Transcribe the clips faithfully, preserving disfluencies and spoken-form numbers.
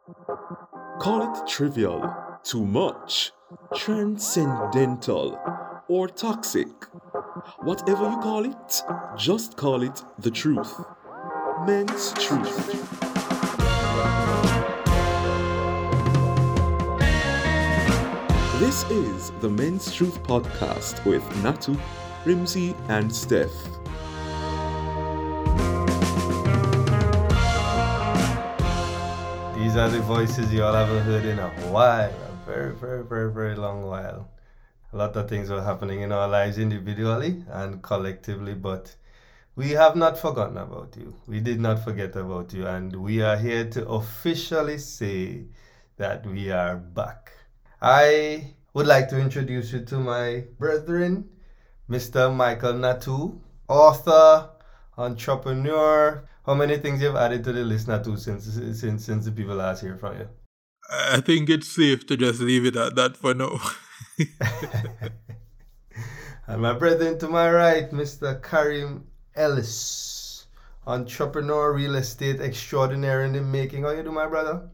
Call it trivial, too much, transcendental, or toxic. Whatever you call it, just call it the truth. Men's truth. This is the Men's Truth Podcast with Natu, Rimsey, and Steph. These are the voices you all haven't heard in a while, a very, very, very, very long while. A lot of things were happening in our lives individually and collectively, but we have not forgotten about you. We did not forget about you, and we are here to officially say that we are back. I would like to introduce you to my brethren, Mister Michael Natu, author, entrepreneur. How many things you've added to the list, Natu, since since since the people last hear from you? I think it's safe to just leave it at that for now. And my brethren to my right, Mister Karim Ellis, entrepreneur, real estate extraordinaire in the making. How you do, my brother?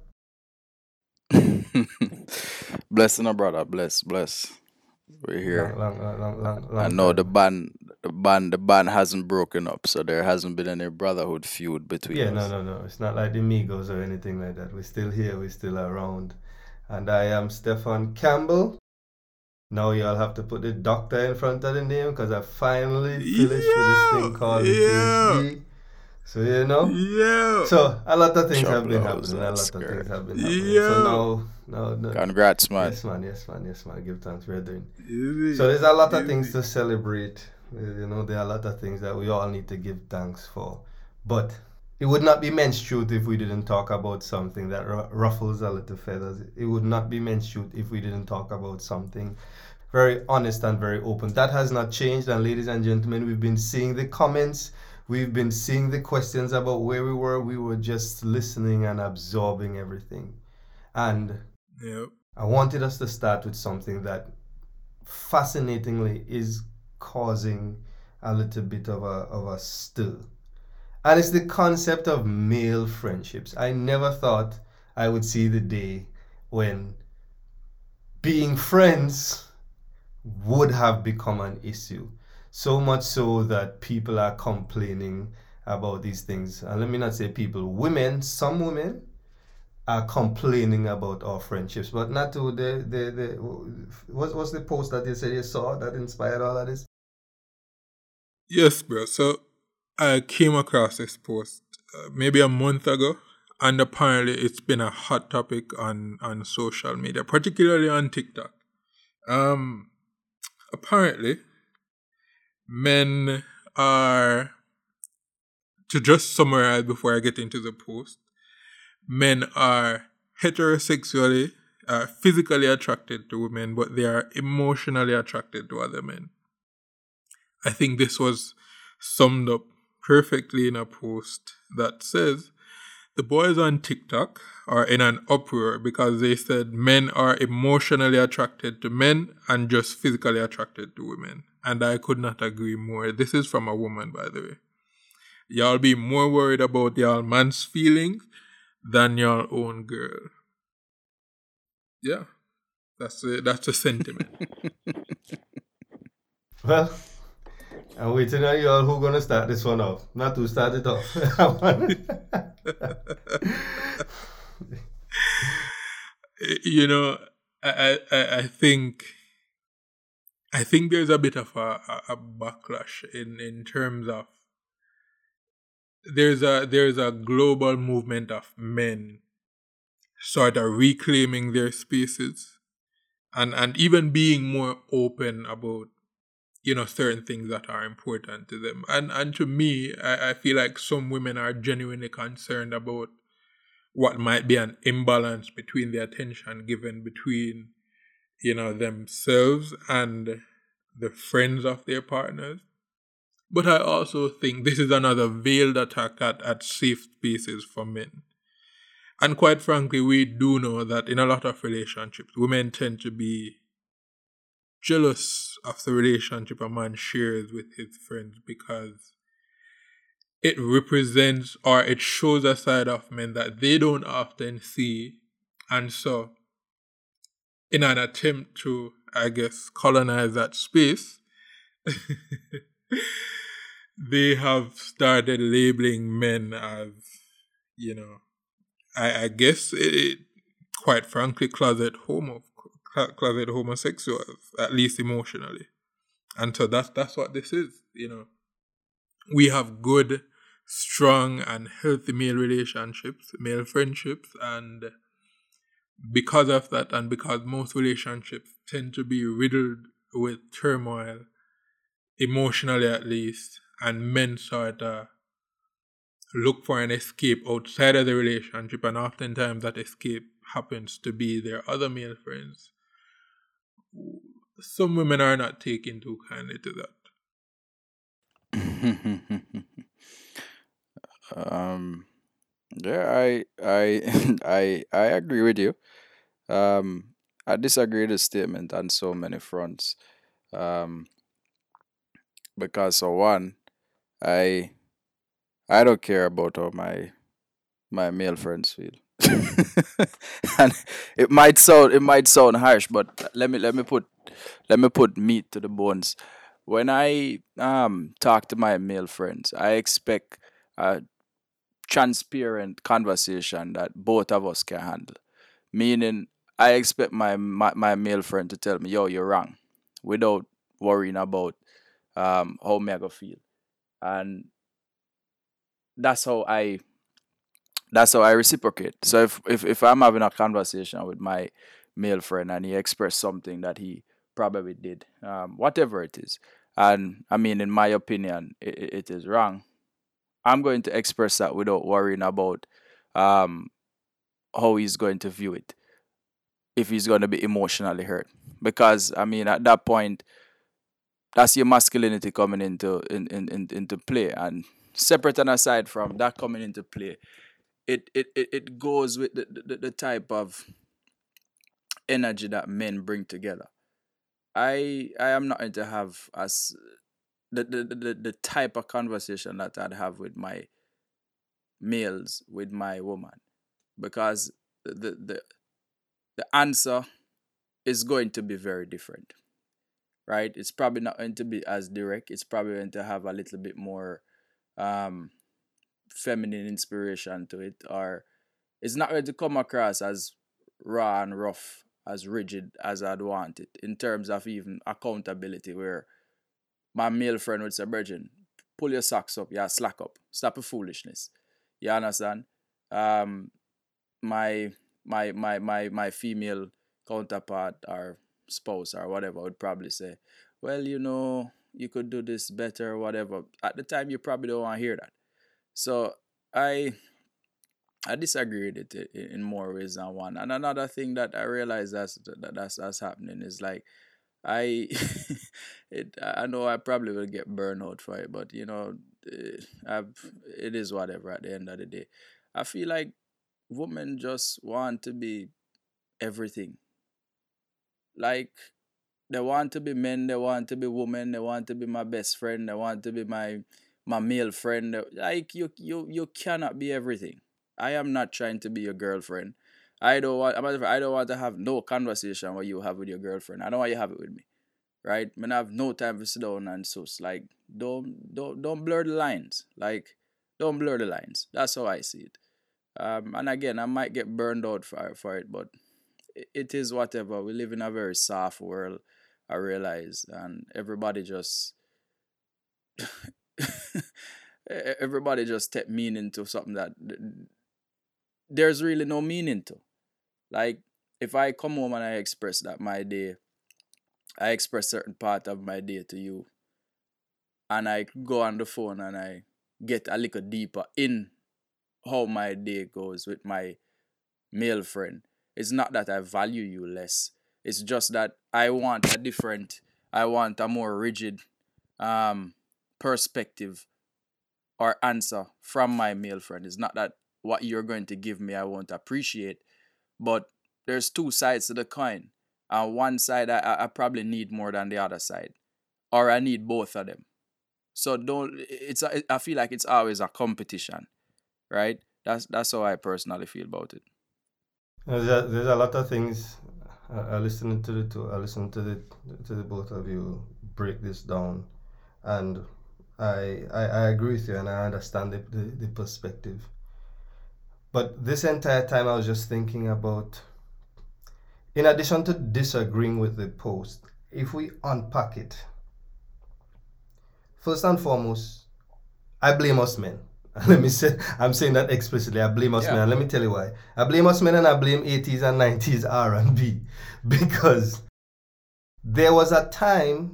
Bless no brother, bless, bless. We're here. Long, long, long, long, long I know time. the band, the band, the band hasn't broken up, so there hasn't been any brotherhood feud between Yeah, us. no, no, no. It's not like the Migos or anything like that. We're still here. We're still around. And I am Stefan Campbell. Now y'all have to put the doctor in front of the name because I finally finished with this thing called the Yeah. PhD. So, you know? Yeah. So, a lot of things Chop have been blows happening. A and lot of skirt. things have been happening. Yeah. So now, now, no. Congrats, man. Yes, man. Yes, man. Yes, man. Give thanks. We're doing. Easy. So there's a lot of Easy. things to celebrate. Uh, You know, there are a lot of things that we all need to give thanks for. But it would not be men's truth if we didn't talk about something that ru- ruffles a little feathers. It would not be men's truth if we didn't talk about something very honest and very open. That has not changed. And ladies and gentlemen, we've been seeing the comments. We've been seeing the questions about where we were. We were just listening and absorbing everything. And Yep. I wanted us to start with something that fascinatingly is causing a little bit of a of a stir. And it's the concept of male friendships. I never thought I would see the day when being friends would have become an issue. So much so that people are complaining about these things. And let me not say people, women, some women are complaining about our friendships, but not to the the the what's what's the post that you said you saw that inspired all of this? Yes, bro. So I came across this post uh, maybe a month ago, and apparently it's been a hot topic on on social media, particularly on TikTok. Um, apparently, men are, to just summarize before I get into the post, men are heterosexually, uh, physically attracted to women, but they are emotionally attracted to other men. I think this was summed up perfectly in a post that says the boys on TikTok are in an uproar because they said men are emotionally attracted to men and just physically attracted to women. And I could not agree more. This is from a woman, by the way. Y'all be more worried about y'all man's feelings than your own girl. Yeah, that's a, that's a sentiment. Well, I'm waiting on you all who gonna start this one off. Not to start it off. You know, I, I I think I think there's a bit of a, a, a backlash in, in terms of there's a there's a global movement of men sort of reclaiming their spaces and, and even being more open about, you know, certain things that are important to them. And and to me, I, I feel like some women are genuinely concerned about what might be an imbalance between the attention given between, you know, themselves and the friends of their partners. But I also think this is another veiled attack at, at safe spaces for men. And quite frankly, we do know that in a lot of relationships, women tend to be jealous of the relationship a man shares with his friends because it represents or it shows a side of men that they don't often see. And so, in an attempt to, I guess, colonize that space, they have started labeling men as, you know, I, I guess, it, quite frankly, closet homo, closet homosexuals, at least emotionally. And so that's that's what this is, you know. We have good, strong, and healthy male relationships, male friendships, and because of that, and because most relationships tend to be riddled with turmoil, emotionally at least, and men sort of look for an escape outside of the relationship, and oftentimes that escape happens to be their other male friends. Some women are not taking too kindly to that. um, yeah, I, I, I, I agree with you. Um, I disagree with the statement on so many fronts. Um, because for one, I, I don't care about how my my male friends feel. And it might sound it might sound harsh, but let me let me put let me put meat to the bones. When I um talk to my male friends, I expect a transparent conversation that both of us can handle. Meaning, I expect my my, my male friend to tell me, "Yo, you're wrong," without worrying about um how me I go feel, and that's how I that's how I reciprocate. So if, if if I'm having a conversation with my male friend and he expressed something that he probably did, um, whatever it is, and I mean, in my opinion, it, it is wrong, I'm going to express that without worrying about um, how he's going to view it, if he's going to be emotionally hurt. Because I mean, at that point, that's your masculinity coming into in, in, in into play, and separate and aside from that coming into play, it it, it, it goes with the, the, the type of energy that men bring together. I I am not going to have as the, the, the, the type of conversation that I'd have with my males with my woman, because the the, the answer is going to be very different, right? It's probably not going to be as direct. It's probably going to have a little bit more um feminine inspiration to it, or it's not going to come across as raw and rough, as rigid as I'd want it, in terms of even accountability, where my male friend would say, Virgin, pull your socks up, yeah, slack up, stop the foolishness. You understand? Um, my my my my my female counterpart or spouse or whatever would probably say, well, you know, you could do this better or whatever. At the time, you probably don't want to hear that. So I I disagree with it in more ways than one. And another thing that I realize that's that that's that's happening is like I it I know I probably will get burned out for it, but you know, eh, I've, it is whatever at the end of the day. I feel like women just want to be everything. Like they want to be men, they want to be women, they want to be my best friend, they want to be my my male friend. Like you you you cannot be everything. I am not trying to be your girlfriend. I don't want I don't want to have no conversation what you have with your girlfriend. I don't want you to have it with me. Right? I have no time to sit down and so like don't don't don't blur the lines. Like don't blur the lines. That's how I see it. Um, and again, I might get burned out for for it, but it is whatever. We live in a very soft world, I realize, and everybody just everybody just take meaning to something that there's really no meaning to. Like if I come home and I express that my day, I express certain part of my day to you, and I go on the phone and I get a little deeper in how my day goes with my male friend. It's not that I value you less. It's just that I want a different, I want a more rigid um, perspective or answer from my male friend. It's not that what you're going to give me I won't appreciate, but there's two sides to the coin. And one side I, I probably need more than the other side, or I need both of them. So don't. It's. A, I feel like it's always a competition, right? That's that's how I personally feel about it. There's a, there's a lot of things. I, I listened to the two. I listened to the to the both of you break this down, and I I, I agree with you, and I understand the, the, the perspective. But this entire time, I was just thinking about, in addition to disagreeing with the post, if we unpack it, first and foremost, I blame us men. Let me say, I'm saying that explicitly. I blame us Yeah. men, and let me tell you why. I blame us men, and I blame eighties and nineties R and B, because there was a time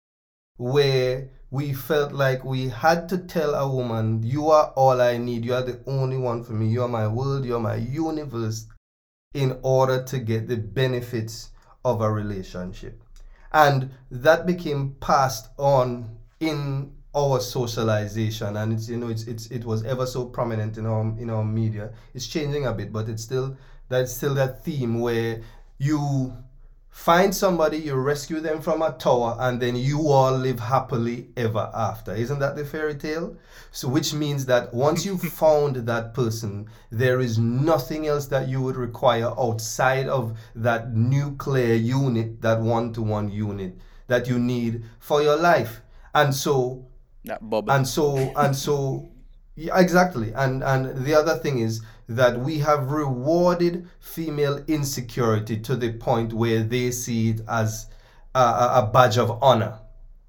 where we felt like we had to tell a woman, you are all I need, you are the only one for me, you are my world, you are my universe, in order to get the benefits of a relationship. And that became passed on in our socialization, and it's, you know, it's it's it was ever so prominent in our in our media. It's changing a bit, but it's still that's still that theme where you find somebody, you rescue them from a tower, and then you all live happily ever after. Isn't that the fairy tale? So which means that once you've found that person, there is nothing else that you would require outside of that nuclear unit, that one-to-one unit that you need for your life. And so That bubble. and so and so yeah, exactly. And and the other thing is that we have rewarded female insecurity to the point where they see it as a, a a badge of honor,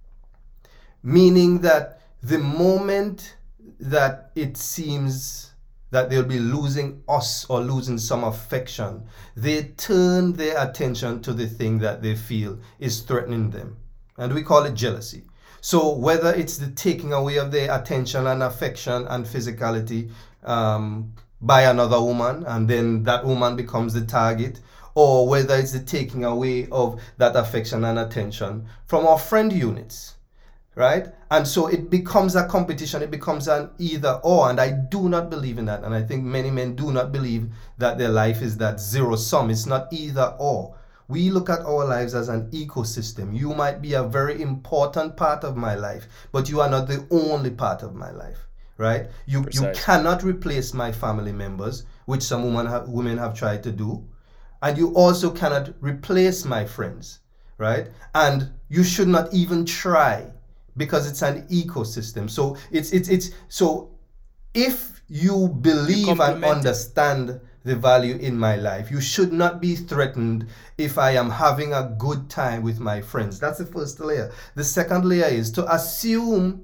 meaning that the moment that it seems that they'll be losing us or losing some affection, they turn their attention to the thing that they feel is threatening them, and we call it jealousy. So whether it's the taking away of their attention and affection and physicality um, by another woman, and then that woman becomes the target, or whether it's the taking away of that affection and attention from our friend units, right? And so it becomes a competition, it becomes an either or, and I do not believe in that. And I think many men do not believe that their life is that zero sum. It's not either or. We look at our lives as an ecosystem. You might be a very important part of my life, but you are not the only part of my life, right? You you Precisely. cannot replace my family members, which some women have, women have tried to do, and you also cannot replace my friends, right? And you should not even try, because it's an ecosystem. So it's it's it's so if you believe and complement it. understand the value in my life, you should not be threatened if I am having a good time with my friends. That's the first layer. The second layer is to assume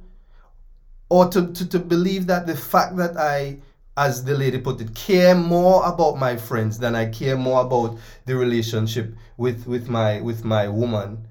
or to, to, to believe that the fact that I, as the lady put it, care more about my friends than I care more about the relationship with, with my with my woman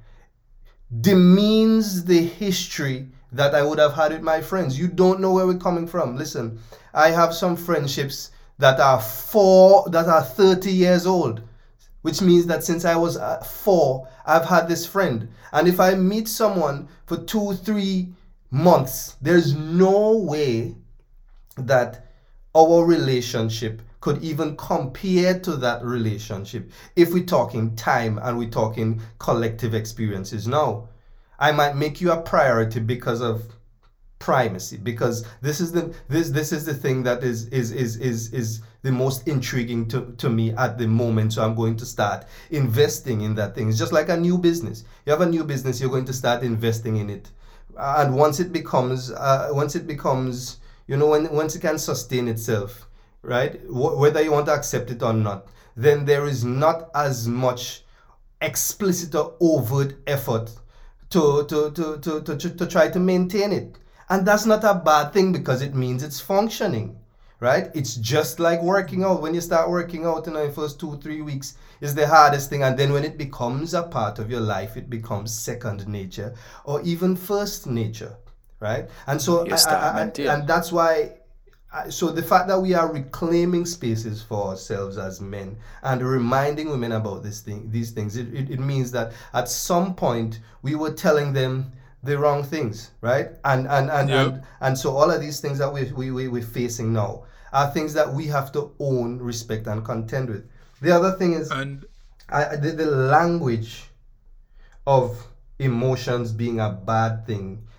demeans the history that I would have had with my friends. You don't know where we're coming from. Listen, I have some friendships that are four, that are thirty years old, which means that since I was uh, four, I've had this friend. And if I meet someone for two, three months, there's no way that our relationship could even compare to that relationship if we're talking time and we're talking collective experiences. Now, I might make you a priority because of primacy, because this is the this this is the thing that is is is is is the most intriguing to, to me at the moment. So I'm going to start investing in that thing. It's just like a new business. You have a new business, you're going to start investing in it, and once it becomes uh, once it becomes you know when once it can sustain itself, right? Wh- whether you want to accept it or not, then there is not as much explicit or overt effort to to to to to, to, to try to maintain it. And that's not a bad thing, because it means it's functioning, right? It's just like working out. When you start working out in the first two, three weeks is the hardest thing. And then when it becomes a part of your life, it becomes second nature or even first nature, right? And so, You I, start I, I, maintain. and that's why, I- so the fact that we are reclaiming spaces for ourselves as men and reminding women about this thing, these things, it, it, it means that at some point we were telling them the wrong things, right? And and and Yep. and, and so all of these things that we, we, we, we're facing now are things that we have to own, respect, and contend with. The other thing is And I, the, the language of emotions being a bad thing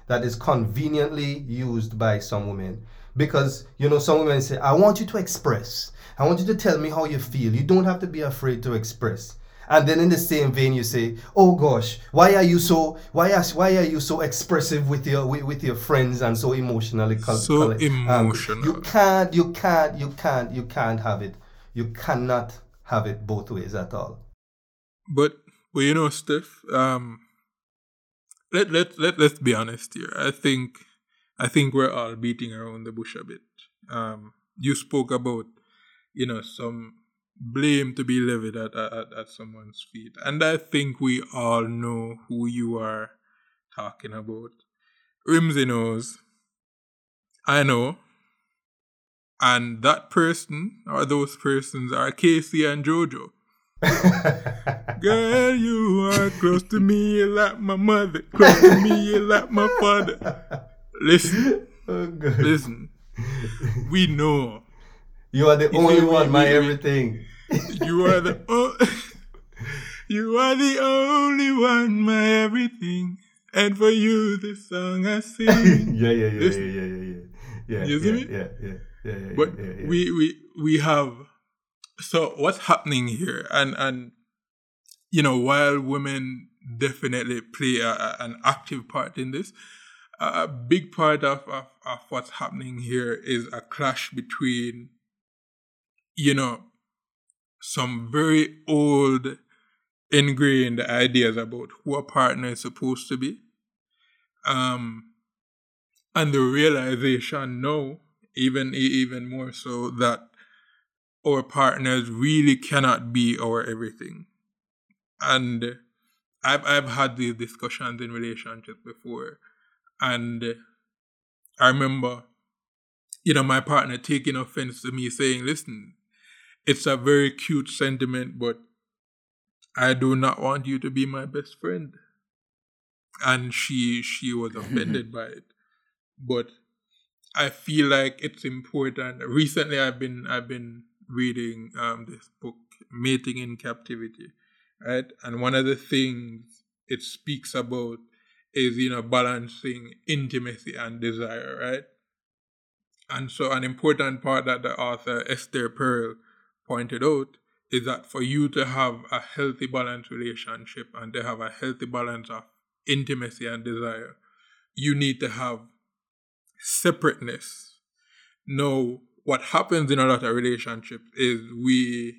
that is conveniently used by some women. Because, you know, some women say, I want you to express. I want you to tell me how you feel. You don't have to be afraid to express. And then in the same vein, you say, "Oh gosh, why are you so why are why are you so expressive with your with, with your friends and so emotionally col- So col- um, emotional. you can't, you can't, you can't, you can't have it. You cannot have it both ways at all." But but you know, Steph, um, let let let let's be honest here. I think I think we're all beating around the bush a bit. Um, you spoke about, you know, some blame to be levied at, at at someone's feet, and I think we all know who you are talking about. Rimsey knows. I know. And that person or those persons are Casey and Jojo. Girl, you are close to me like my mother, close to me like my father. Listen, Oh, good. listen. We know You are the You only see, we- one, my we- we- everything. you are the o- you are the only one, my everything, and for you this song I sing. yeah, yeah, yeah, yeah, Listen. yeah, yeah, yeah, yeah. You see yeah, me? yeah, yeah, yeah, yeah, But yeah, yeah. we we we have, so what's happening here, and and you know, while women definitely play a, a- an active part in this, a a big part of, of of what's happening here is a clash between, you know, some very old ingrained ideas about who a partner is supposed to be, um and the realization now, even even more so, that our partners really cannot be our everything. And I've I've had these discussions in relationships before, and I remember, you know, my partner taking offense to me saying, "Listen, it's a very cute sentiment, but I do not want you to be my best friend." And she she was offended by it. But I feel like it's important. Recently, I've been I've been reading um, this book, Mating in Captivity, right? And one of the things it speaks about is, you know, balancing intimacy and desire, right? And so an important part that the author Esther Perel pointed out is that for you to have a healthy, balanced relationship and to have a healthy balance of intimacy and desire, you need to have separateness. Now, what happens in a lot of relationships is we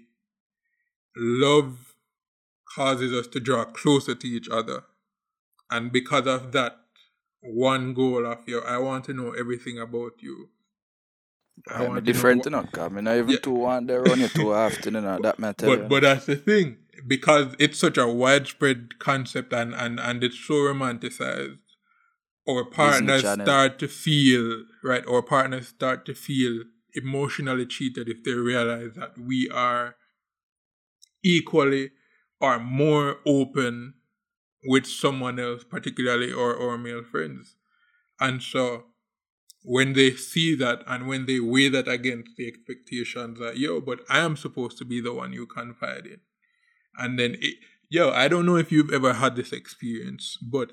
love causes us to draw closer to each other. And because of that, one goal of your, I want to know everything about you. I I'm want to know different, what- you know, because I not even Yeah. too want to run you too often, you know, that matter. But but that's the thing, because it's such a widespread concept and and, and it's so romanticized. Our partners Channel. start to feel right. Our partners start to feel emotionally cheated if they realize that we are equally or more open with someone else, particularly our, our male friends. And so when they see that and when they weigh that against the expectations that, yo, but I am supposed to be the one you confide in. And then, it, yo, I don't know if you've ever had this experience, but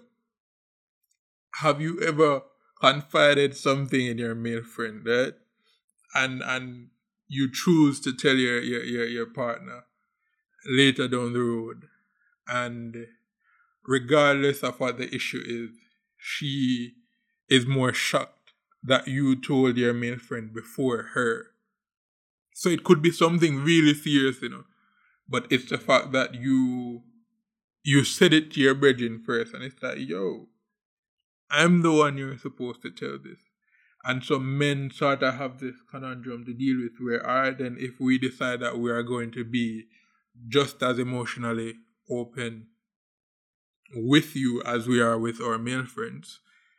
have you ever confided something in your male friend, right? And and you choose to tell your, your, your, your partner later down the road. And regardless of what the issue is, she is more shocked that you told your male friend before her. So it could be something really serious, you know. But it's the fact that you you said it to your brethren first, and it's like, yo, I'm the one you're supposed to tell this. And so men sort of have this conundrum to deal with where, all right, then if we decide that we are going to be just as emotionally open with you as we are with our male friends,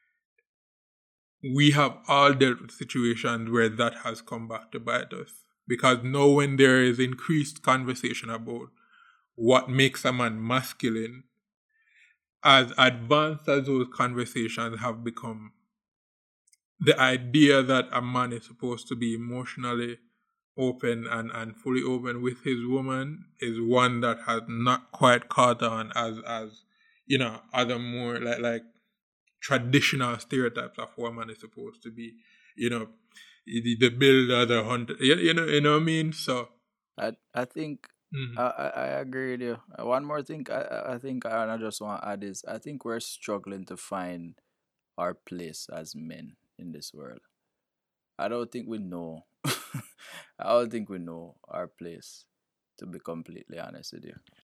we have all dealt with situations where that has come back to bite us. Because now when there is increased conversation about what makes a man masculine, as advanced as those conversations have become, the idea that a man is supposed to be emotionally open and, and fully open with his woman is one that has not quite caught on as, as you know, other more like, like traditional stereotypes of what a man is supposed to be. You know, the, the builder, the hunter. You, you know, you know what I mean. So I I think mhm. I, I, I agree with you. Uh, One more thing I I I think I, I just want to add is I think we're struggling to find our place as men in this world. I don't think we know. I don't think we know our place. To be completely honest with you.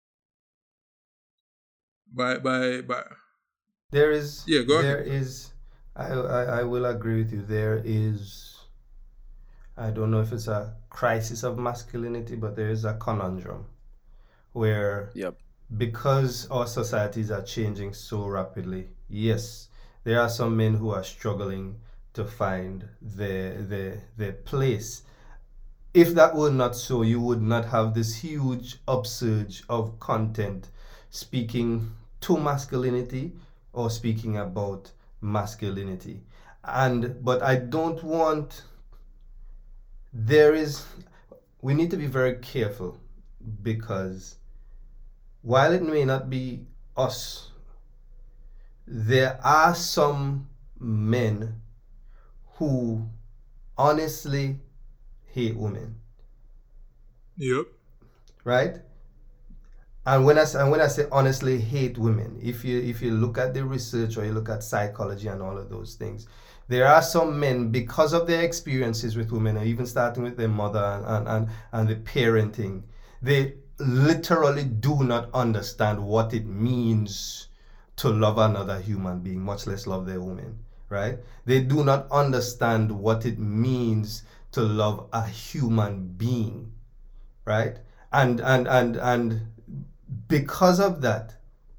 by by by. There is, Yeah, go there ahead. is, I, I, I will agree with you. There is, I don't know if it's a crisis of masculinity, but there is a conundrum where Yep. because our societies are changing so rapidly, yes, there are some men who are struggling to find their their their place. If that were not so, you would not have this huge upsurge of content speaking to masculinity or speaking about masculinity. And but I don't want there is we need to be very careful because while it may not be us, there are some men who honestly hate women, Yep. right? And when I say, and when I say honestly hate women, if you if you look at the research or you look at psychology and all of those things, there are some men because of their experiences with women, or even starting with their mother and and, and, and the parenting, they literally do not understand what it means to love another human being, much less love their woman, right? They do not understand what it means to love a human being, right? And and and and because of that,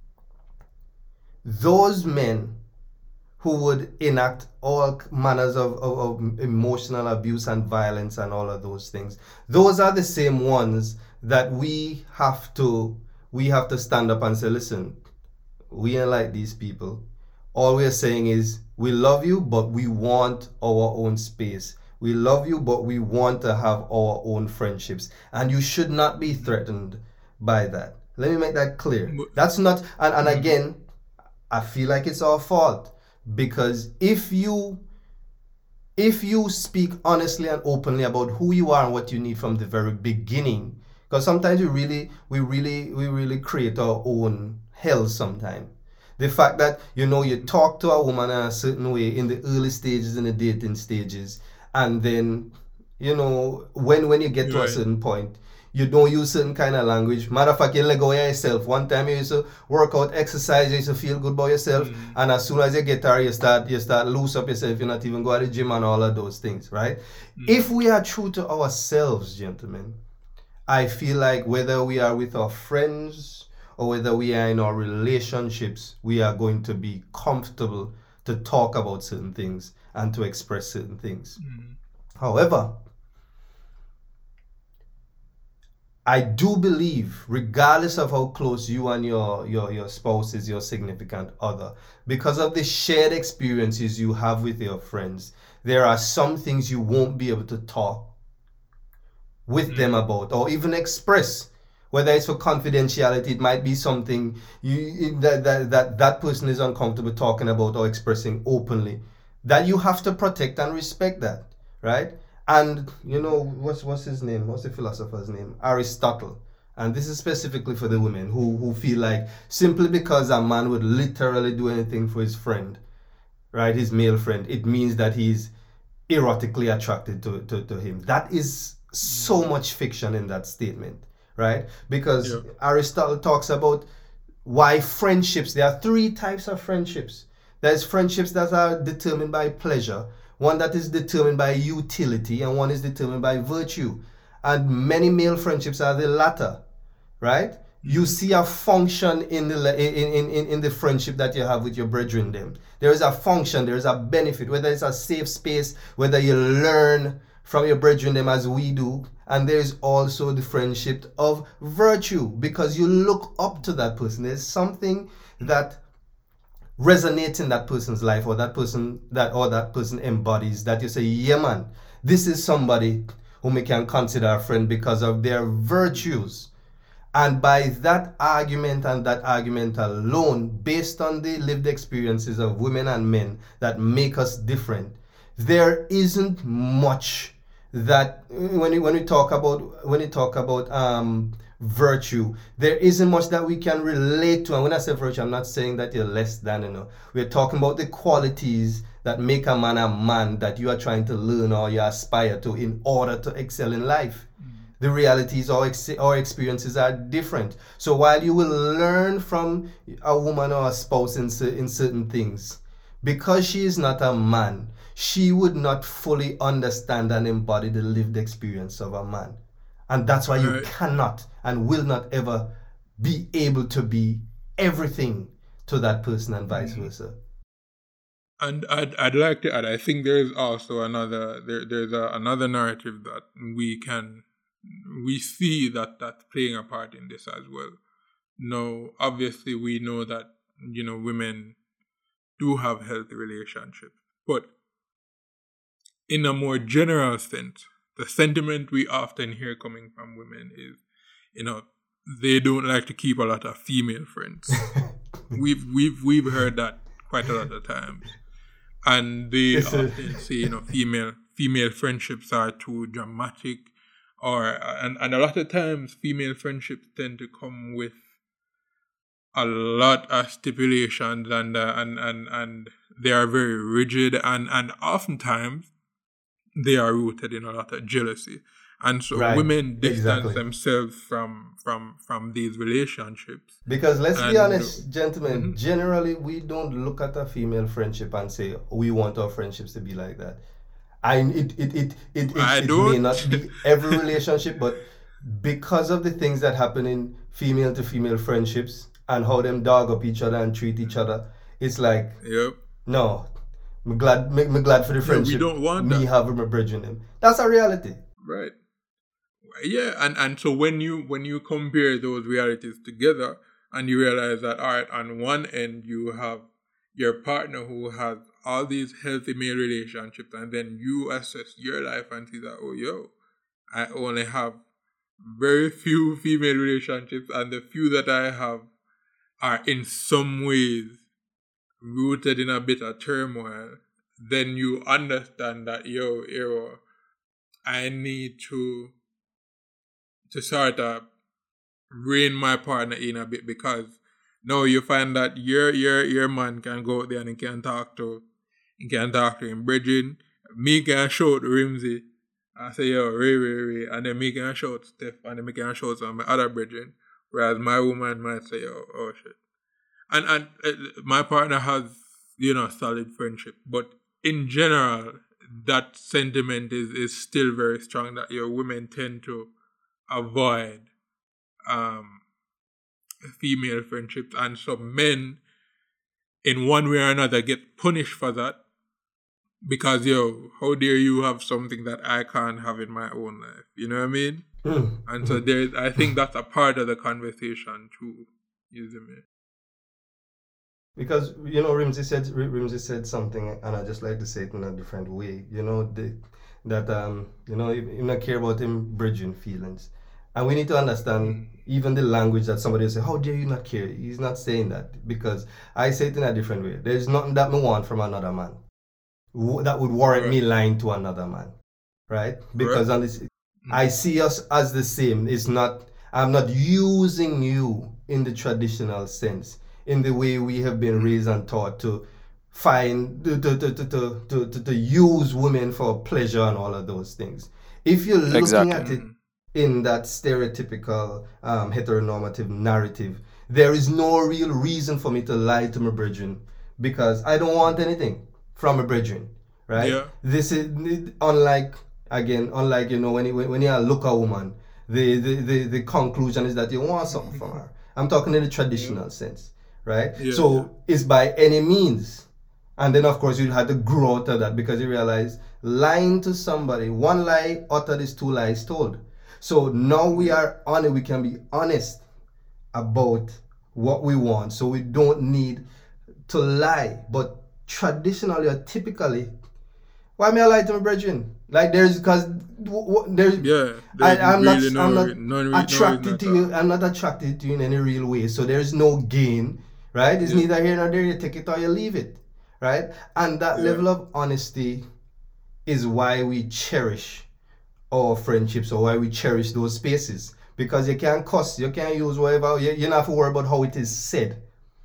those men who would enact all manners of, of, of emotional abuse and violence and all of those things, those are the same ones that we have to we have to stand up and say, listen, we ain't like these people. All we're saying is we love you, but we want our own space. We love you, but we want to have our own friendships. And you should not be threatened by that. Let me make that clear. But- That's not, and, and again, I feel like it's our fault. Because if you if you speak honestly and openly about who you are and what you need from the very beginning, because sometimes we really we really we really create our own hell sometimes. The fact that you know you talk to a woman in a certain way in the early stages, in the dating stages, and then you know when when you get to a Right. certain point, you don't use certain kind of language. Matter of fact, you let go of yourself. One time you used to work out, exercise, you used to feel good about yourself, Mm. and as soon as you get there, you start you start loose up yourself. You're not even going to the gym and all of those things, right? If we are true to ourselves, gentlemen, I feel like whether we are with our friends or whether we are in our relationships, we are going to be comfortable to talk about certain things and to express certain things. Mm. However, I do believe, regardless of how close you and your, your, your spouse is, your significant other, because of the shared experiences you have with your friends, there are some things you won't be able to talk with them about or even express. Whether it's for confidentiality, it might be something you that, that, that that person is uncomfortable talking about or expressing openly. That you have to protect and respect that, right? And you know what's what's his name? What's the philosopher's name? Aristotle. And this is specifically for the women who who feel like simply because a man would literally do anything for his friend, right, his male friend, it means that he's erotically attracted to, to, to him. That is so much fiction in that statement, right? Because Yeah. Aristotle talks about why friendships, there are three types of friendships. There's friendships that are determined by pleasure, one that is determined by utility, and one is determined by virtue. And many male friendships are the latter, right? You see a function in the le- in, in, in, in the friendship that you have with your brethren them. There is a function, there is a benefit, whether it's a safe space, whether you learn from your brethren them as we do. And there is also the friendship of virtue, because you look up to that person. There's something that resonates in that person's life, or that person that or that person embodies, that you say, yeah man, this is somebody whom we can consider a friend because of their virtues. And by that argument and that argument alone, based on the lived experiences of women and men that make us different, there isn't much that when you, when we talk about when we talk about um, virtue, there isn't much that we can relate to. And when I say virtue, I'm not saying that you're less than, you know. We're talking about the qualities that make a man a man that you are trying to learn or you aspire to in order to excel in life. The realities or ex- or experiences are different. So while you will learn from a woman or a spouse in, in certain things, because she is not a man, she would not fully understand and embody the lived experience of a man. And that's why you Right. cannot and will not ever be able to be everything to that person and vice versa. And I'd, I'd like to add, I think there's also another there, there's a, another narrative that we can we see that that's playing a part in this as well. Now, obviously, we know that you know women do have healthy relationships, but in a more general sense, the sentiment we often hear coming from women is, you know, they don't like to keep a lot of female friends. we've we've we've heard that quite a lot of times. And they It's a- often say, you know, female female friendships are too dramatic, or and, and a lot of times female friendships tend to come with a lot of stipulations, and uh, and and and they are very rigid, and and oftentimes they are rooted in a lot of jealousy. And so Right, women distance exactly. themselves from from from these relationships. Because let's be And- honest, gentlemen, Mhm. generally we don't look at a female friendship and say we want our friendships to be like that. I it it it it, it, I it may don't. not be every relationship, but because of the things that happen in female to female friendships and how them dog up each other and treat each other, it's like Yep. no, I'm glad me, me glad for the we friendship. don't want me that. having my bridging them. That's a reality. Right. Yeah, and, and so when you when you compare those realities together and you realize that all right, on one end you have your partner who has all these healthy male relationships, and then you assess your life and see that, oh yo, I only have very few female relationships, and the few that I have are in some ways rooted in a bit of turmoil, then you understand that yo, yo, I need to to sort of rein my partner in a bit, because now you find that your your your man can go out there and he can talk to he can talk to him bridging. Me can shout Rimsey and say yo Ray Ray Ray, and then me can shout Steph, and then me can shout some of my other bridging, whereas my woman might say yo oh shit. And and uh, my partner has you know solid friendship, but in general that sentiment is is still very strong that your women tend to avoid um, female friendships, and some men, in one way or another, get punished for that because yo, how dare you have something that I can't have in my own life? You know what I mean? Mm. And so there, I think that's a part of the conversation too. You see me? Because you know, Rimsey said Rimsey said something, and I just like to say it in a different way. You know, the, that um, you know, you not care about him bridging feelings, and we need to understand even the language that somebody will say, "How dare you not care?" He's not saying that, because I say it in a different way. There's nothing that me want from another man w- that would warrant me lying to another man, right? Because on this, I see us as the same. It's not. I'm not using you in the traditional sense, in the way we have been raised and taught to find to to, to, to, to, to, to, to use women for pleasure and all of those things. If you're looking Exactly. at it in that stereotypical um, heteronormative narrative, there is no real reason for me to lie to my brethren, because I don't want anything from a brethren, right? Yeah. This is unlike, again, unlike, you know, when you, when you look at a woman, the, the, the, the conclusion is that you want something from her. I'm talking in the traditional sense, right? Yeah, so yeah. it's by any means. And then, of course, you had to grow out of that, because you realize lying to somebody, one lie uttered is two lies told. So now we are on it, we can be honest about what we want. So we don't need to lie. But traditionally or typically, why may I lie to my brethren? Like there's because w- w- there's Yeah, I, there's I'm really not I'm no, not re- no, re- no attracted reason to at all. you. I'm not attracted to you in any real way. So there's no gain, right? It's Yeah. neither here nor there. You take it or you leave it, right? And that Yeah. level of honesty is why we cherish our friendships or why we cherish those spaces. Because you can't cuss, you can't use whatever, you, you don't have to worry about how it is said.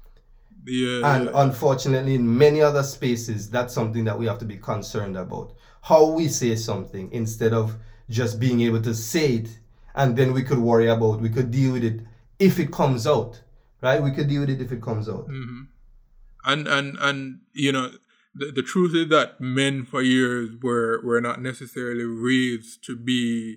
Yeah, And yeah. unfortunately, in many other spaces, that's something that we have to be concerned about. How we say something instead of just being able to say it, and then we could worry about, we could deal with it if it comes out, right? We could deal with it if it comes out. hmm And and and you know, the, the truth is that men for years were were not necessarily raised to be,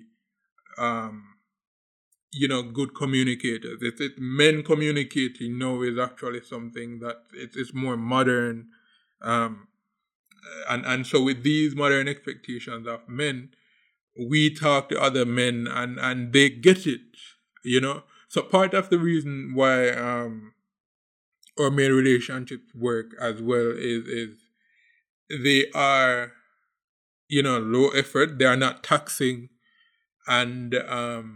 um, you know, good communicators. It's it, men communicating now is actually something that it's it's more modern, um, and and so with these modern expectations of men, we talk to other men and and they get it, you know. So part of the reason why um our male relationships work as well is is they are, you know, low effort, they are not taxing, and um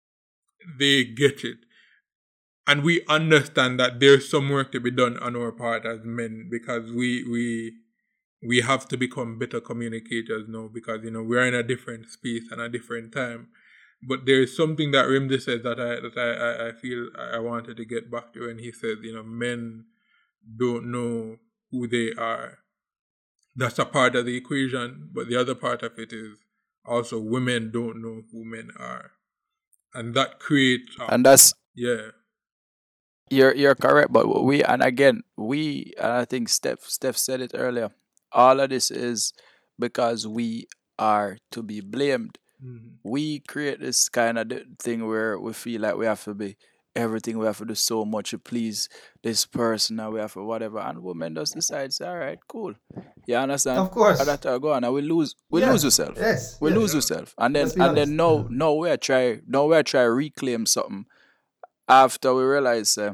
they get it. And we understand that there's some work to be done on our part as men, because we we we have to become better communicators now, because, you know, we're in a different space and a different time. But there is something that Rimdi says that I that I, I, I feel I wanted to get back to, and he says, you know, men don't know who they are. That's a part of the equation, but the other part of it is also women don't know who men are. And that creates uh, And that's yeah. you're you're correct, but we and again we and I think Steph Steph said it earlier. All of this is because we are to be blamed. Mhm. We create this kind of d- thing where we feel like we have to be everything, we have to do so much to please this person, and we have to whatever, and women just decide, say, all right, cool, you understand? Of course. And that uh, go on, and we lose, we Yeah. lose ourselves, Yes. we yes. lose ourselves, and then Let's be and honest. then no, no, we are try, no, we are try reclaim something after we realize, uh,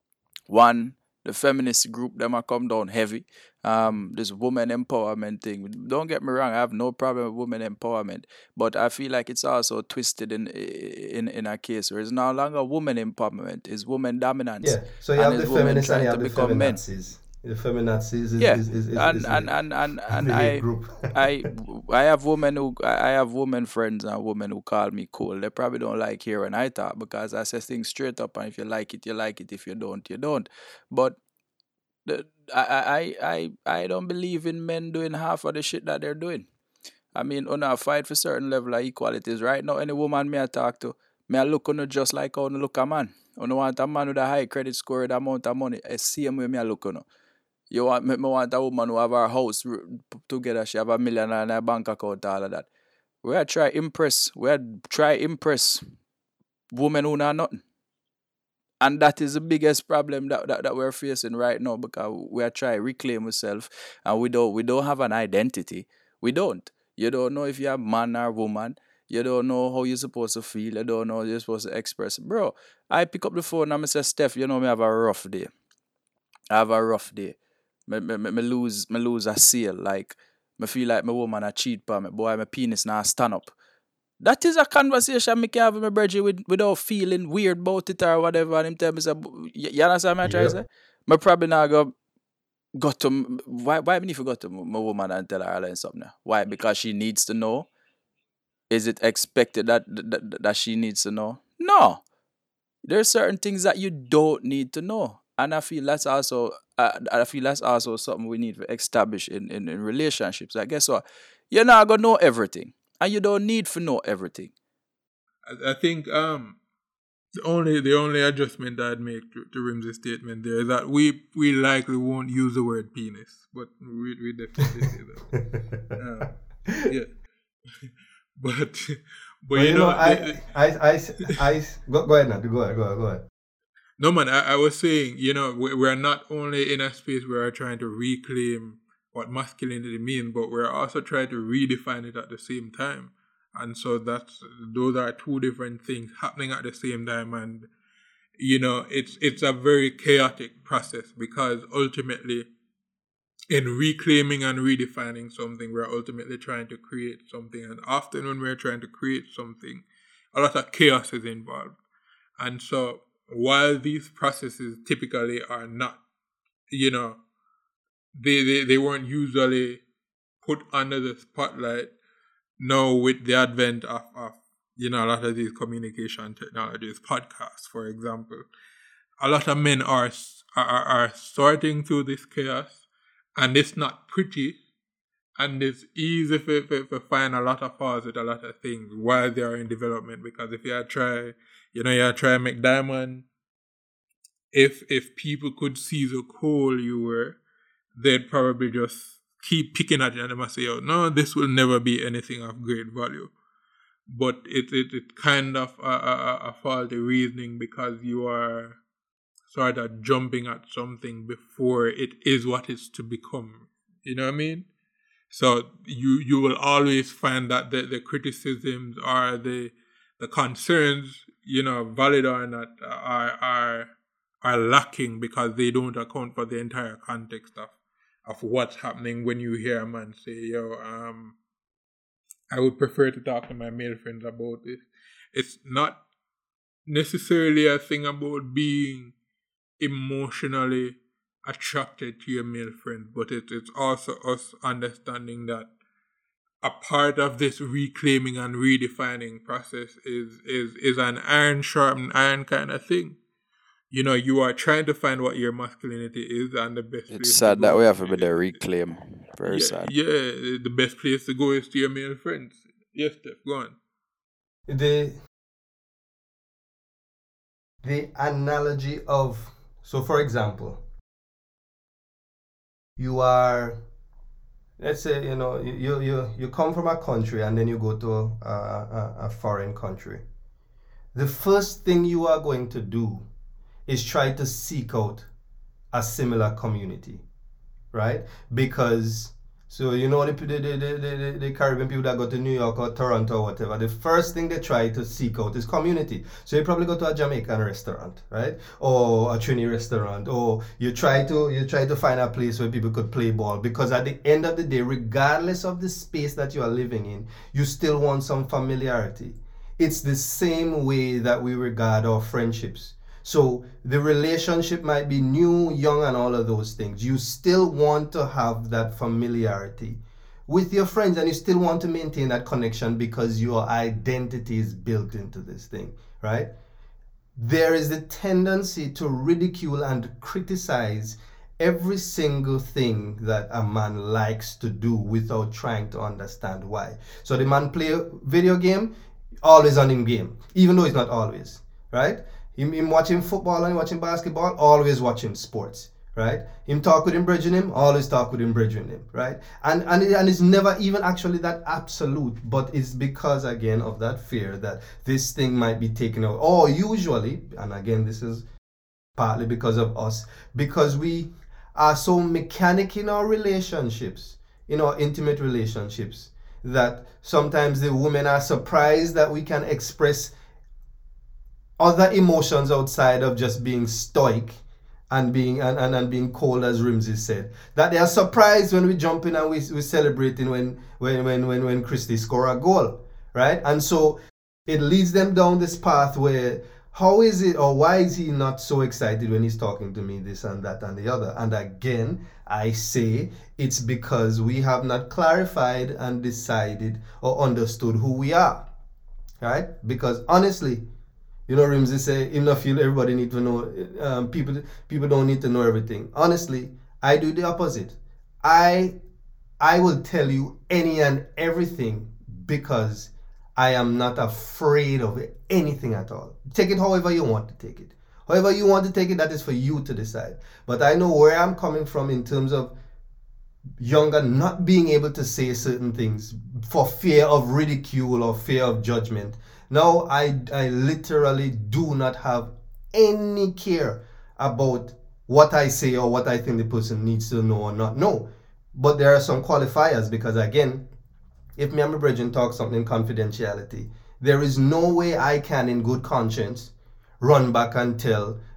one, the feminist group them are come down heavy. Um, this woman empowerment thing. Don't get me wrong, I have no problem with women empowerment, but I feel like it's also twisted in in in a case where it's no longer woman empowerment, it's woman dominance. Yeah. So you And have it's the women feminists and trying you to have the become men. feminazis. The feminazis is, Yeah, is, is, is, and is and the- and and, and the I hate group. I I have women who I have women friends and women who call me cool. They probably don't like hearing I talk because I say things straight up, and if you like it, you like it. If you don't, you don't. But the, I, I I I I don't believe in men doing half of the shit that they're doing. I mean, on a fight for certain level of equalities. Right now, any woman me I talk to, me I look on her just like how I look a man. I want a man with a high credit score, with amount of money. The same way me I look on her. You want me, me want a woman who have her house r- p- together, she have a million in her bank account, all of that. We are try impress, we are try impress women who know nothing. And that is the biggest problem that, that, that we're facing right now, because we are trying to reclaim ourselves and we don't we don't have an identity. We don't. You don't know if you're a man or woman. You don't know how you're supposed to feel. You don't know how you're supposed to express. Bro, I pick up the phone and I say, Steph, you know me have a rough day. I have a rough day. Me, me, me, me lose me lose a sale. Like me feel like my woman a cheat on me. Boy, my penis now stand up. That is a conversation me can have with my brother with, without feeling weird about it or whatever. And him tell me, say, "Bu- you, you understand what I try to Yep. say? Me probably now go, go to, m- why, why me need to go to my woman and tell her I learn something? Why? Because she needs to know? Is it expected that, that, that she needs to know? No. There's certain things that you don't need to know. And I feel that's also, uh, I feel that's also something we need to establish in, in, in relationships. Like, guess what? You're not going to know everything. And you don't need to know everything. I, I think um the only the only adjustment I'd make to, to Rim's statement there is that we we likely won't use the word penis, but we we definitely say that. Um, yeah, but but But you, you know, know, I, the- I, I, I, go, go ahead now. Go ahead, go ahead, go ahead. no man, I, I was saying, you know, we, we're not only in a space where we're trying to reclaim what masculinity means, but we're also trying to redefine it at the same time. And so that's those are two different things happening at the same time, and you know, it's it's a very chaotic process, because ultimately in reclaiming and redefining something, we're ultimately trying to create something. And often when we're trying to create something, a lot of chaos is involved. And so while these processes typically are not, you know, they, they, they weren't usually put under the spotlight, now with the advent of, of, you know, a lot of these communication technologies, podcasts, for example, a lot of men are, are, are sorting through this chaos. And it's not pretty, and it's easy for, for, for find a lot of flaws with a lot of things while they are in development. Because if you try, you know, you try make diamond, if if people could see the coal you were, they'd probably just keep picking at you and they must say, oh, no, this will never be anything of great value. But it it it kind of a, a, a faulty reasoning, because you are sort of jumping at something before it is what it's to become. You know what I mean? So you you will always find that the, the criticisms or the the concerns, you know, valid or not, are are are lacking because they don't account for the entire context of, of what's happening when you hear a man say, yo, um, I would prefer to talk to my male friends about this. It's not necessarily a thing about being emotionally attracted to your male friend, but it, it's also us understanding that a part of this reclaiming and redefining process is is is an iron sharpened iron kind of thing. You know, you are trying to find what your masculinity is, and the best place It's to sad that go we is have to to be the your- reclaim. Very yeah, sad. yeah, the best place to go is to your male friends. Yes, Steph, go on. The the analogy of, so for example, you are, let's say, you know, you you you come from a country and then you go to a, a, a foreign country. The first thing you are going to do is try to seek out a similar community, right? Because, so you know, the, the, the, the, the Caribbean people that go to New York or Toronto or whatever, the first thing they try to seek out is community. So you probably go to a Jamaican restaurant, right? Or a Trini restaurant, or you try to you try to find a place where people could play ball, because at the end of the day, regardless of the space that you are living in, you still want some familiarity. It's the same way that we regard our friendships. So the relationship might be new, young, and all of those things. You still want to have that familiarity with your friends, and you still want to maintain that connection because your identity is built into this thing, right? There is a tendency to ridicule and criticize every single thing that a man likes to do without trying to understand why. So the man play a video game, always on him game, even though it's not always, right? Him, him watching football and watching basketball, always watching sports, right? Him talk with him, bridging him, always talk with him, bridging him, right? And and it, and it's never even actually that absolute, but it's because, again, of that fear that this thing might be taken out. Or usually, and again, this is partly because of us, because we are so mechanic in our relationships, in our intimate relationships, that sometimes the women are surprised that we can express other emotions outside of just being stoic and being and, and, and being cold, as Rimsey said. That they are surprised when we jump in and we we celebrating when when when when when Christy score a goal, right? And so it leads them down this path where, how is it, or why is he not so excited when he's talking to me, this and that and the other? And again, I say it's because we have not clarified and decided or understood who we are, right? Because honestly, you know, Rimsey say, him not feel everybody need to know, um, people people don't need to know everything. Honestly, I do the opposite. I I will tell you any and everything because I am not afraid of anything at all. Take it however you want to take it. However you want to take it, that is for you to decide. But I know where I'm coming from in terms of younger not being able to say certain things for fear of ridicule or fear of judgment. Now I, I literally do not have any care about what I say or what I think the person needs to know or not know. But there are some qualifiers, because again, if me and my brethren talk something in confidentiality, there is no way I can in good conscience run back and tell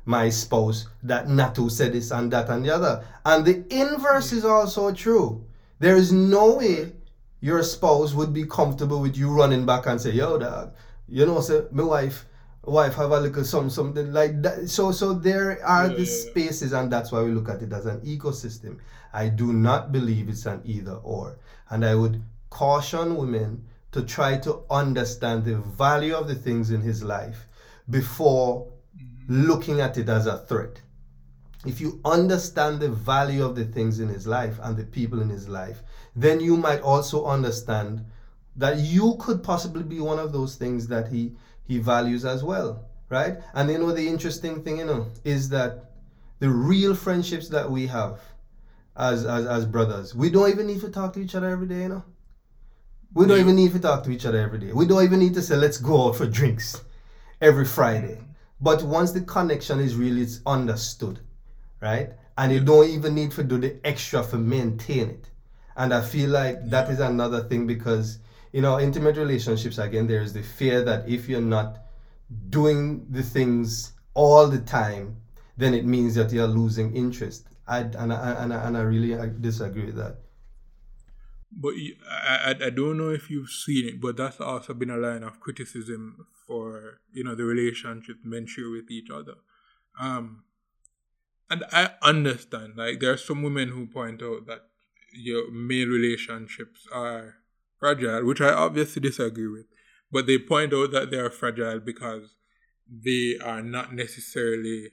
my spouse that Natu said this and that and the other. And the inverse is also true. There is no way your spouse would be comfortable with you running back and say, yo, dog, you know, say, my wife, wife have a little something, something like that. So, so there are Yeah, the yeah, yeah. spaces, and that's why we look at it as an ecosystem. I do not believe it's an either or. And I would caution women to try to understand the value of the things in his life before looking at it as a threat. If you understand the value of the things in his life and the people in his life, then you might also understand that you could possibly be one of those things that he he values as well, right? And you know, the interesting thing, you know, is that the real friendships that we have as as, as brothers, we don't even need to talk to each other every day, you know. We don't Yeah. even need to talk to each other every day. We don't even need to say, let's go out for drinks every Friday. But once the connection is really, it's understood, right? And you don't even need to do the extra for maintain it. And I feel like that is another thing, because, you know, intimate relationships, again, there is the fear that if you're not doing the things all the time, then it means that you're losing interest. I, and, I, and, I, and I really disagree with that. But you, I, I I don't know if you've seen it, but that's also been a line of criticism for, you know, the relationship men share with each other. Um, and I understand, like, there are some women who point out that your male relationships are fragile, which I obviously disagree with. But they point out that they are fragile because they are not necessarily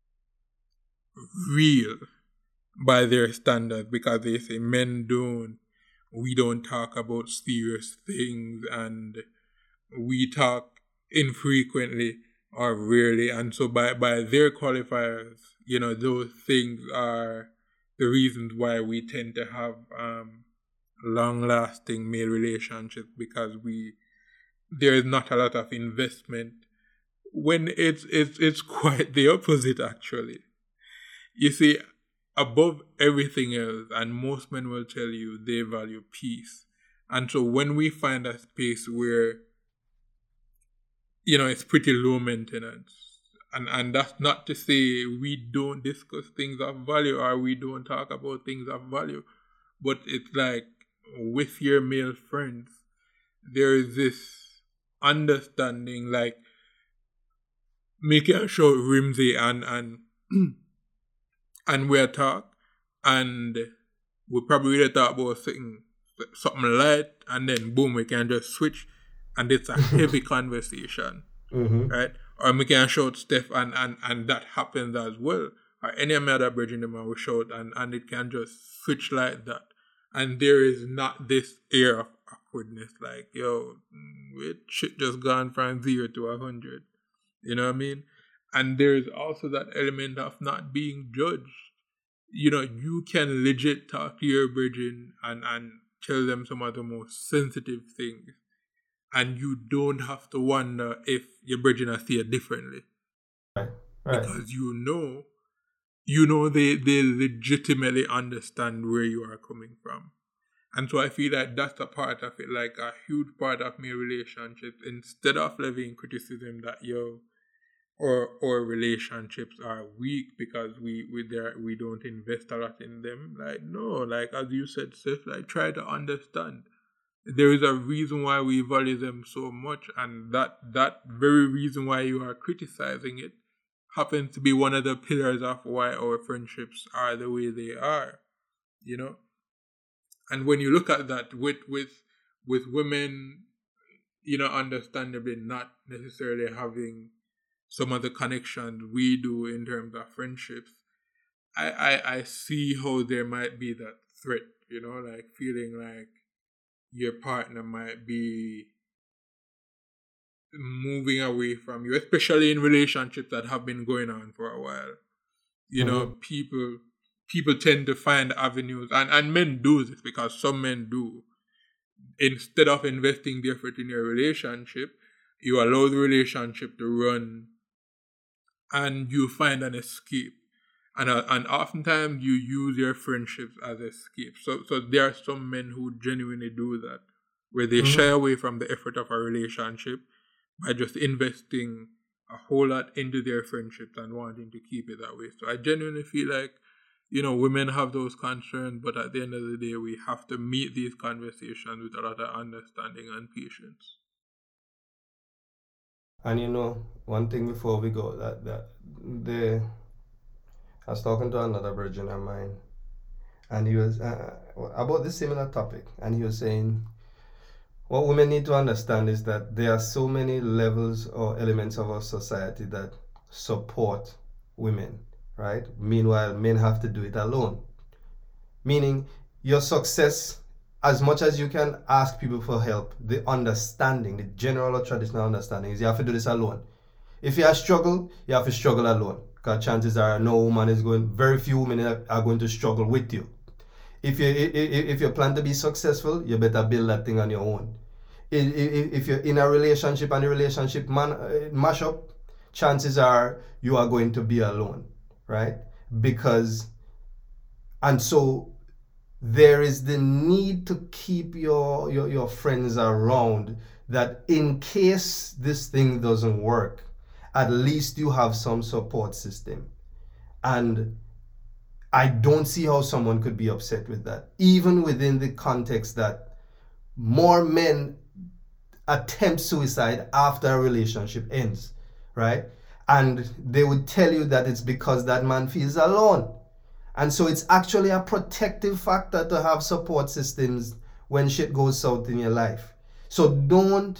real by their standards, because they say men don't, we don't talk about serious things, and we talk infrequently or rarely. And so by, by their qualifiers, you know, those things are the reasons why we tend to have um, long-lasting male relationships, because we there is not a lot of investment, when it's it's it's quite the opposite, actually. You see, above everything else, and most men will tell you, they value peace. And so when we find a space where, you know, it's pretty low maintenance, and, and that's not to say we don't discuss things of value or we don't talk about things of value, but it's like with your male friends, there is this understanding, like, me can show Rimsey and, and and we'll talk, and we probably really talk about something, something light, and then boom, we can just switch, and it's a heavy conversation, Mm-hmm. right? Or we can shout Steph, and, and, and that happens as well. Or any other bridge in the man will shout, and, and it can just switch like that. And there is not this air of awkwardness, like, yo, it shit just gone from zero to a hundred. You know what I mean? And there's also that element of not being judged. You know, you can legit talk to your bridging and, and tell them some of the most sensitive things, and you don't have to wonder if your bridging are see it differently. Right. Right. Because you know, you know they, they legitimately understand where you are coming from. And so I feel like that's a part of it, like a huge part of my relationship. Instead of levying criticism that, yo, or or relationships are weak because we we there we don't invest a lot in them. Like, no, like as you said, Seth, like, try to understand. There is a reason why we value them so much, and that that very reason why you are criticizing it happens to be one of the pillars of why our friendships are the way they are. You know? And when you look at that with with with women, you know, understandably not necessarily having some of the connections we do in terms of friendships, I, I, I see how there might be that threat, you know, like feeling like your partner might be moving away from you, especially in relationships that have been going on for a while. You know, Mhm. people people tend to find avenues, and, and men do this, because some men do. Instead of investing the effort in your relationship, you allow the relationship to run, and you find an escape. And uh, and oftentimes you use your friendships as escape. So so there are some men who genuinely do that, where they Mhm. shy away from the effort of a relationship by just investing a whole lot into their friendships and wanting to keep it that way. So I genuinely feel like, you know, women have those concerns, but at the end of the day, we have to meet these conversations with a lot of understanding and patience. And you know, one thing before we go, that that the I was talking to another virgin of mine, and he was uh, about this similar topic, and he was saying, what women need to understand is that there are so many levels or elements of our society that support women, right? Meanwhile, men have to do it alone. Meaning, your success, as much as you can ask people for help, the understanding, the general or traditional understanding is you have to do this alone. If you have struggle, you have to struggle alone. Because chances are no woman is going, very few women are going to struggle with you. If you if you plan to be successful, you better build that thing on your own. If, if you're in a relationship and the relationship man mash up, chances are you are going to be alone, right? Because, and so there is the need to keep your, your, your friends around, that in case this thing doesn't work, at least you have some support system. And I don't see how someone could be upset with that, even within the context that more men attempt suicide after a relationship ends, right? And they would tell you that it's because that man feels alone. And so it's actually a protective factor to have support systems when shit goes south in your life. So don't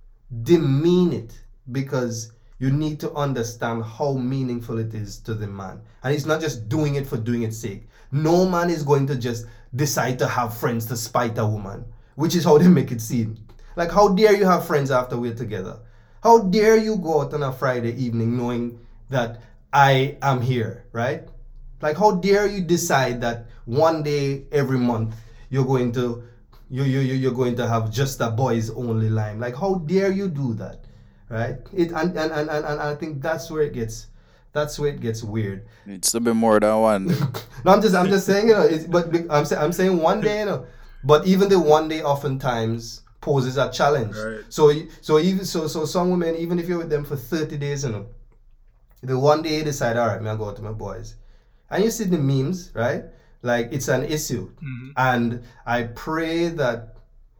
demean it, because you need to understand how meaningful it is to the man. And he's not just doing it for doing its sake. No man is going to just decide to have friends to spite a woman, which is how they make it seem. Like, how dare you have friends after we're together? How dare you go out on a Friday evening knowing that I am here, right? Like, how dare you decide that one day every month you're going to you you you you're going to have just a boys only line? Like, how dare you do that, right? It and and and, and, and I think that's where it gets that's where it gets weird. It's to be more than one. No, I'm just I'm just saying, you know, it's, but I'm saying I'm saying one day, you know, but even the one day oftentimes poses a challenge. Right. So so even so so some women, even if you're with them for thirty days, you know, the one day you decide, all right, I'm gonna go out to my boys. And you see the memes, right? Like, it's an issue. Mm-hmm. And I pray that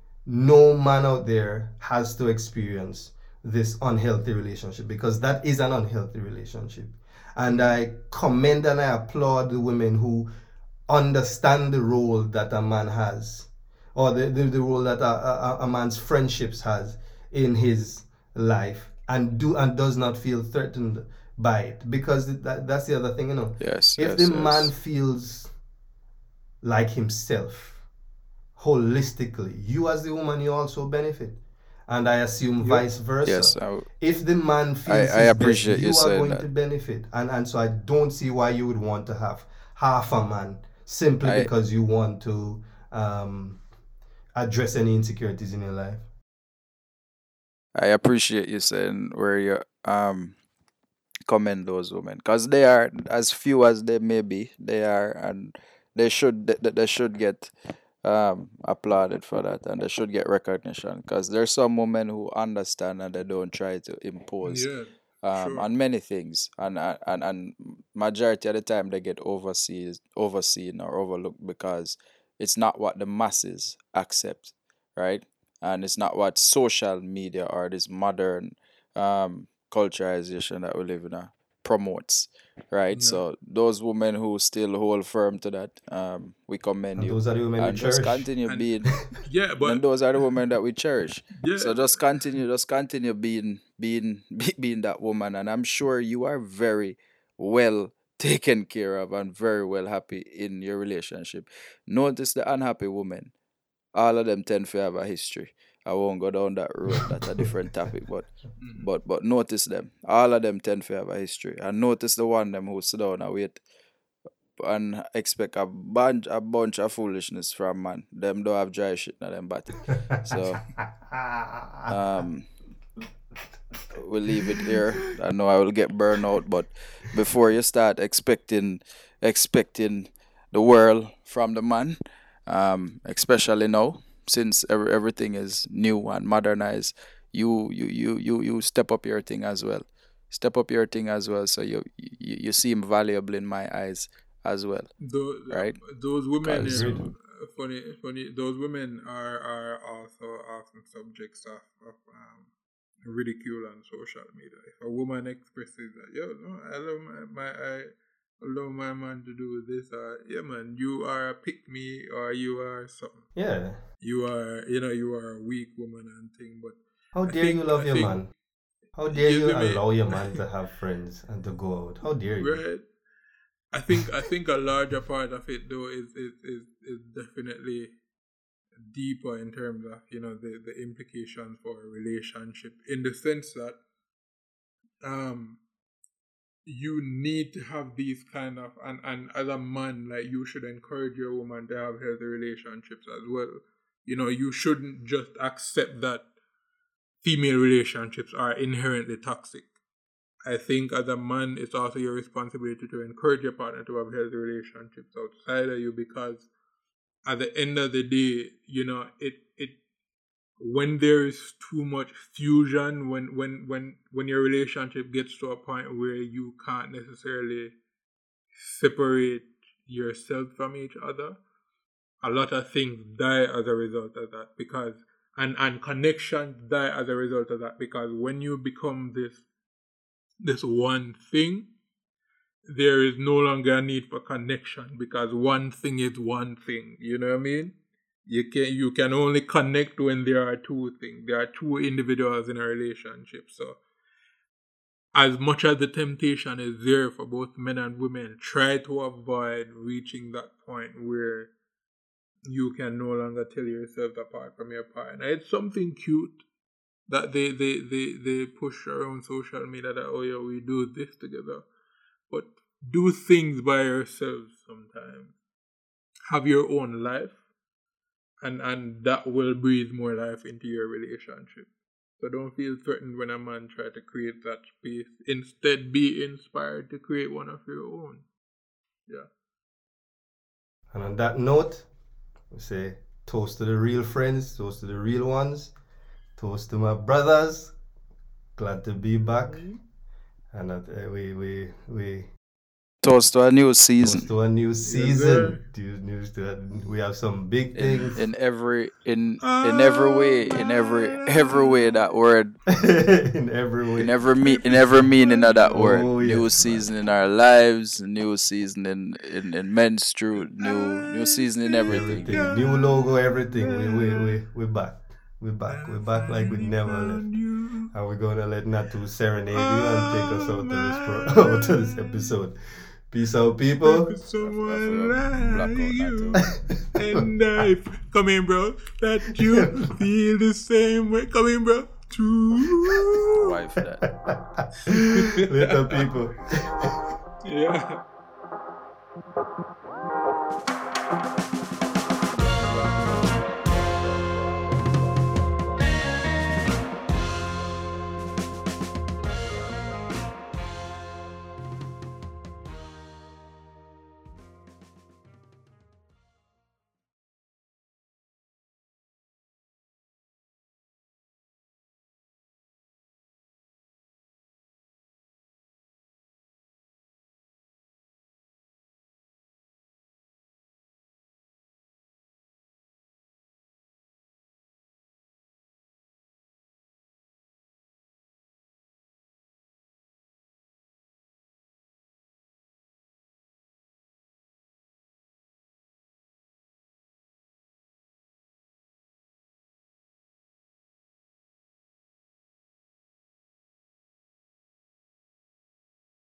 no man out there has to experience this unhealthy relationship, because that is an unhealthy relationship. And I commend and I applaud the women who understand the role that a man has, or the, the, the role that a, a, a man's friendships has in his life, and do and does not feel threatened by it, because that, that's the other thing, you know. Yes. If yes, the yes. man feels like himself holistically, you as the woman, you also benefit, and I assume Yep. vice versa. Yes, I, If the man feels I his appreciate best, you you are saying going that. to benefit, and and so I don't see why you would want to have half a man simply I- because you want to um, address any insecurities in your life. I appreciate you saying where you um commend those women, because they are, as few as they may be, they are, and they should they, they should get um applauded for that, and they should get recognition, because there's some women who understand and they don't try to impose Yeah. um Sure. on many things, and and and and majority of the time they get overseen overseen or overlooked, because it's not what the masses accept, right? And it's not what social media or this modern um culturalization that we live in uh, promotes, right? Yeah. So those women who still hold firm to that, um we commend And you, those are the women we and just cherish. continue And- being Yeah, but and those are the women that we cherish. yeah, So just continue, just continue being being be- being that woman, and I'm sure you are very well taken care of and very well happy in your relationship. Notice the unhappy women, all of them tend to have a history. I won't go down that road. That's a different topic, but Mhm. but but notice them. All of them tend to have a history, and notice the one them who sit down and wait and expect a bunch a bunch of foolishness from man. Them don't have dry shit in them body. So um we'll leave it here. I know I will get burned out, but before you start expecting expecting the world from the man, um, especially now, since every, everything is new and modernized, you you you you you step up your thing as well. step up your thing as well. So you you, you seem valuable in my eyes as well, Those, right? those women, Cause you know, funny, funny. Those women are are also often subjects of, of um, ridicule on social media. If a woman expresses that, yo, no, I love my, my I allow my man to do this, or yeah, man, you are a pick me, or you are something. Yeah. You are, you know, you are a weak woman and thing. But How I dare think, you love I your think, man? How dare you you see me? allow your man to have friends and to go out? How dare you? Right. I think I think a larger part of it though is is, is, is definitely deeper in terms of, you know, the, the implications for a relationship, in the sense that um you need to have these kind of, and, and as a man, like, you should encourage your woman to have healthy relationships as well. You know, you shouldn't just accept that female relationships are inherently toxic. I think as a man, it's also your responsibility to encourage your partner to have healthy relationships outside of you, because at the end of the day, you know, it it when there is too much fusion, when when when when your relationship gets to a point where you can't necessarily separate yourself from each other, a lot of things die as a result of that, because and and connections die as a result of that, because when you become this this one thing, there is no longer a need for connection, because one thing is one thing. You know what I mean? You can you can only connect when there are two things. There are two individuals in a relationship. So as much as the temptation is there for both men and women, try to avoid reaching that point where you can no longer tell yourself apart from your partner. It's something cute that they, they, they, they push around social media that, oh yeah, we do this together. But do things by yourselves sometimes. Have your own life, and, and that will breathe more life into your relationship. So don't feel threatened when a man try to create that space. Instead, be inspired to create one of your own. Yeah. And on that note, we say toast to the real friends, toast to the real ones, toast to my brothers. Glad to be back. Mm-hmm. And that, uh, we we we Toast to a new season. toast to a new season. To news that we have some big In, things in every in in every way, in every every way that word, in every way. in every me in every meaning of that Oh, word. yes, New man. season in our lives, new season in in, in men's truth, new new season in everything. Everything, new logo, everything. We we we we back. We back. We back like we never left. And we're gonna let Natu serenade you and take us out to this pro- out to this episode. Peace out, people. Someone Black like out, you. Natu. And I come in, bro. That you feel the same way. Come in, bro. True. Wife that. Later, people. Yeah.